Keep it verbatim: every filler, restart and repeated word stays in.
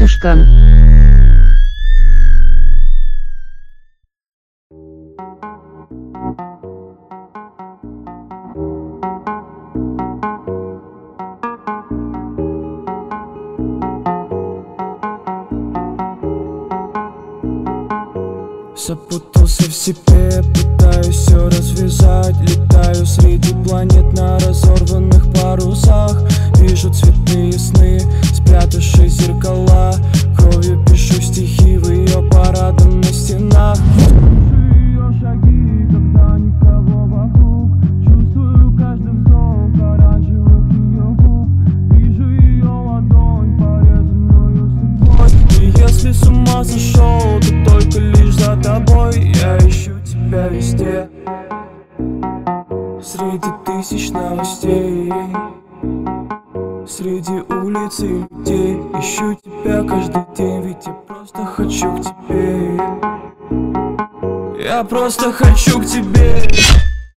солнышко. Запутался в себе, пытаюсь все развязать. Летаю среди планет на разорванных парусах. Вижу цветные сны, спрятавшие зеркала. Кровью пишу стихи в ее парадном на стенах. Слышу ее шаги, когда никого вокруг. Чувствую каждый вздох оранжевых ее губ. Вижу ее ладонь, порезанную судьбой. И если с ума сошел, то только лишь за тобой. Я ищу тебя везде, среди тысяч новостей, среди улиц и людей. Ищу тебя каждый день, ведь я просто хочу к тебе. Я просто хочу к тебе.